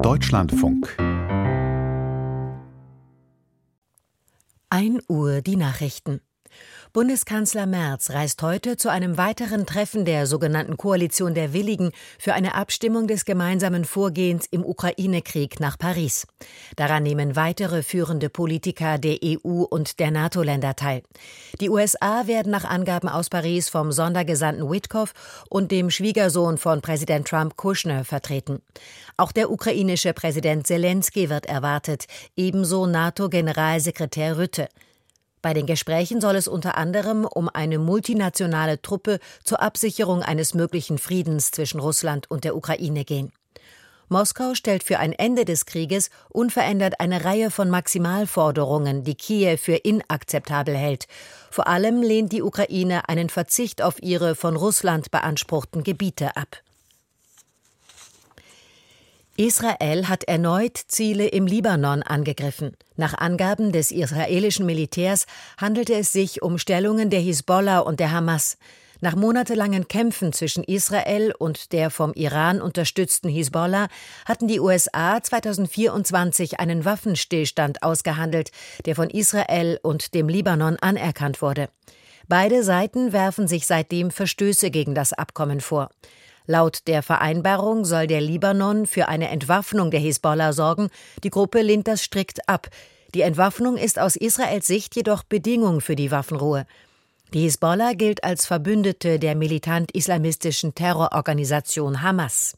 Deutschlandfunk. 1 Uhr die Nachrichten. Bundeskanzler Merz reist heute zu einem weiteren Treffen der sogenannten Koalition der Willigen für eine Abstimmung des gemeinsamen Vorgehens im Ukraine-Krieg nach Paris. Daran nehmen weitere führende Politiker der EU und der NATO-Länder teil. Die USA werden nach Angaben aus Paris vom Sondergesandten Witkoff und dem Schwiegersohn von Präsident Trump Kushner vertreten. Auch der ukrainische Präsident Selenskyj wird erwartet, ebenso NATO-Generalsekretär Rutte. Bei den Gesprächen soll es unter anderem um eine multinationale Truppe zur Absicherung eines möglichen Friedens zwischen Russland und der Ukraine gehen. Moskau stellt für ein Ende des Krieges unverändert eine Reihe von Maximalforderungen, die Kiew für inakzeptabel hält. Vor allem lehnt die Ukraine einen Verzicht auf ihre von Russland beanspruchten Gebiete ab. Israel hat erneut Ziele im Libanon angegriffen. Nach Angaben des israelischen Militärs handelte es sich um Stellungen der Hisbollah und der Hamas. Nach monatelangen Kämpfen zwischen Israel und der vom Iran unterstützten Hisbollah hatten die USA 2024 einen Waffenstillstand ausgehandelt, der von Israel und dem Libanon anerkannt wurde. Beide Seiten werfen sich seitdem Verstöße gegen das Abkommen vor. Laut der Vereinbarung soll der Libanon für eine Entwaffnung der Hisbollah sorgen. Die Gruppe lehnt das strikt ab. Die Entwaffnung ist aus Israels Sicht jedoch Bedingung für die Waffenruhe. Die Hisbollah gilt als Verbündete der militant-islamistischen Terrororganisation Hamas.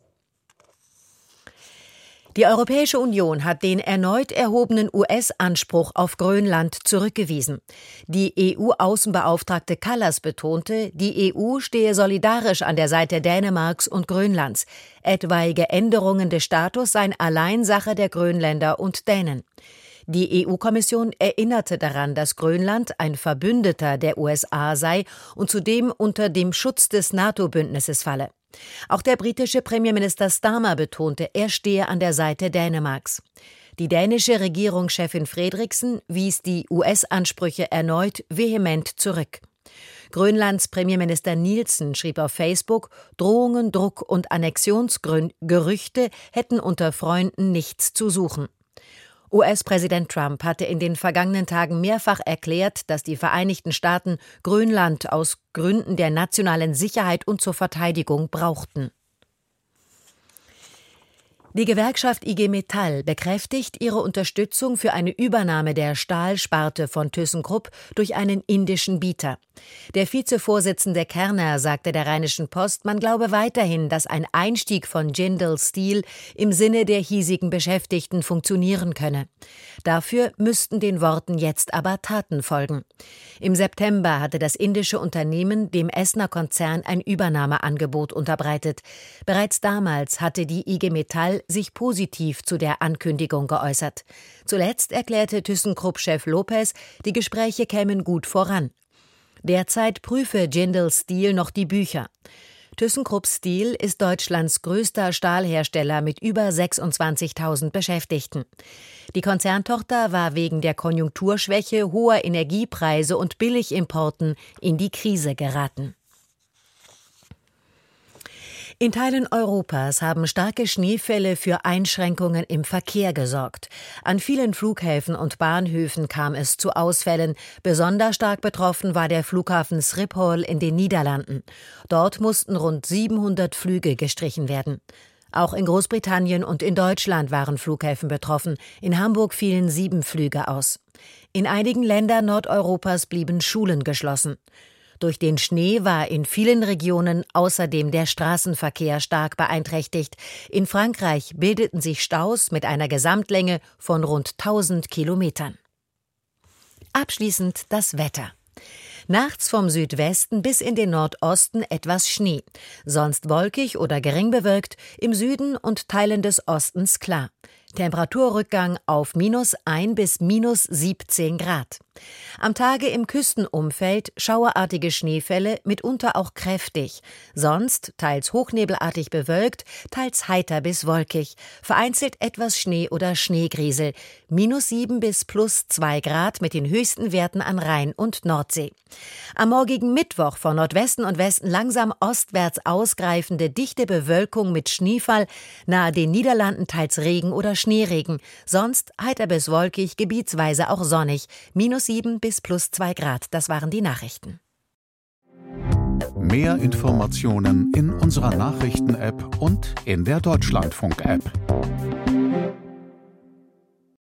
Die Europäische Union hat den erneut erhobenen US-Anspruch auf Grönland zurückgewiesen. Die EU-Außenbeauftragte Kallas betonte, die EU stehe solidarisch an der Seite Dänemarks und Grönlands. Etwaige Änderungen des Status seien allein Sache der Grönländer und Dänen. Die EU-Kommission erinnerte daran, dass Grönland ein Verbündeter der USA sei und zudem unter dem Schutz des NATO-Bündnisses falle. Auch der britische Premierminister Starmer betonte, er stehe an der Seite Dänemarks. Die dänische Regierungschefin Frederiksen wies die US-Ansprüche erneut vehement zurück. Grönlands Premierminister Nielsen schrieb auf Facebook, Drohungen, Druck und Annexionsgerüchte hätten unter Freunden nichts zu suchen. US-Präsident Trump hatte in den vergangenen Tagen mehrfach erklärt, dass die Vereinigten Staaten Grönland aus Gründen der nationalen Sicherheit und zur Verteidigung brauchten. Die Gewerkschaft IG Metall bekräftigt ihre Unterstützung für eine Übernahme der Stahlsparte von ThyssenKrupp durch einen indischen Bieter. Der Vizevorsitzende Kerner sagte der Rheinischen Post, man glaube weiterhin, dass ein Einstieg von Jindal Steel im Sinne der hiesigen Beschäftigten funktionieren könne. Dafür müssten den Worten jetzt aber Taten folgen. Im September hatte das indische Unternehmen dem Essener Konzern ein Übernahmeangebot unterbreitet. Bereits damals hatte die IG Metall sich positiv zu der Ankündigung geäußert. Zuletzt erklärte ThyssenKrupp-Chef Lopez, die Gespräche kämen gut voran. Derzeit prüfe Jindal Steel noch die Bücher. ThyssenKrupp Steel ist Deutschlands größter Stahlhersteller mit über 26.000 Beschäftigten. Die Konzerntochter war wegen der Konjunkturschwäche, hoher Energiepreise und Billigimporten in die Krise geraten. In Teilen Europas haben starke Schneefälle für Einschränkungen im Verkehr gesorgt. An vielen Flughäfen und Bahnhöfen kam es zu Ausfällen. Besonders stark betroffen war der Flughafen Schiphol in den Niederlanden. Dort mussten rund 700 Flüge gestrichen werden. Auch in Großbritannien und in Deutschland waren Flughäfen betroffen. In Hamburg fielen 7 Flüge aus. In einigen Ländern Nordeuropas blieben Schulen geschlossen. Durch den Schnee war in vielen Regionen außerdem der Straßenverkehr stark beeinträchtigt. In Frankreich bildeten sich Staus mit einer Gesamtlänge von rund 1000 Kilometern. Abschließend das Wetter. Nachts vom Südwesten bis in den Nordosten etwas Schnee. Sonst wolkig oder gering bewölkt, im Süden und Teilen des Ostens klar. Temperaturrückgang auf -1 bis -17 Grad. Am Tage im Küstenumfeld schauerartige Schneefälle, mitunter auch kräftig. Sonst teils hochnebelartig bewölkt, teils heiter bis wolkig. Vereinzelt etwas Schnee oder Schneegriesel. -7 bis +2 Grad mit den höchsten Werten an Rhein und Nordsee. Am morgigen Mittwoch von Nordwesten und Westen langsam ostwärts ausgreifende dichte Bewölkung mit Schneefall, nahe den Niederlanden teils Regen oder Schneeregen. Sonst heiter bis wolkig, gebietsweise auch sonnig. -7 bis +2 Grad. Das waren die Nachrichten. Mehr Informationen in unserer Nachrichten-App und in der Deutschlandfunk-App.